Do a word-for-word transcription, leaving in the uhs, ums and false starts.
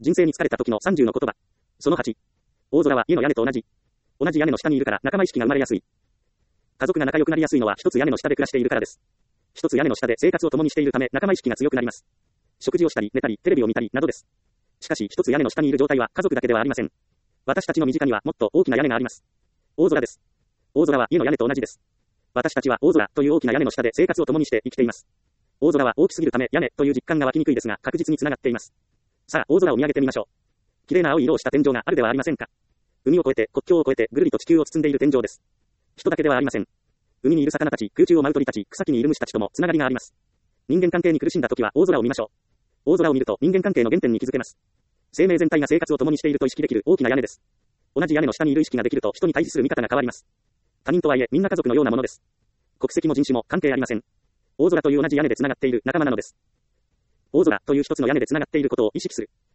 人生に疲れた時のさんじゅうの言葉。そのはち。大空は家の屋根と同じ。同じ屋根の下にいるから仲間意識が生まれやすい。家族が仲良くなりやすいのは一つ屋根の下で暮らしているからです。一つ屋根の下で生活を共にしているため仲間意識が強くなります。食事をしたり、寝たり、テレビを見たり、などです。しかし一つ屋根の下にいる状態は家族だけではありません。私たちの身近にはもっと大きな屋根があります。大空です。大空は家の屋根と同じです。私たちは大空という大きな屋根の下で生活を共にして生きています。大空は大きすぎるため屋根という実感が湧きにくいですが確実につながっています。さあ大空を見上げてみましょう。綺麗な青い色をした天井があるではありませんか。海を越えて国境を越えてぐるりと地球を包んでいる天井です。人だけではありません。海にいる魚たち、空中を舞う鳥たち、草木にいる虫たちともつながりがあります。人間関係に苦しんだ時は大空を見ましょう。大空を見ると人間関係の原点に気づけます。生命全体が生活を共にしていると意識できる大きな屋根です。同じ屋根の下にいる意識ができると人に対峙する見方が変わります。他人とはいえみんな家族のようなものです。国籍も人種も関係ありません。大空という同じ屋根でつながっている仲間なのです。大空という一つの屋根でつながっていることを意識する。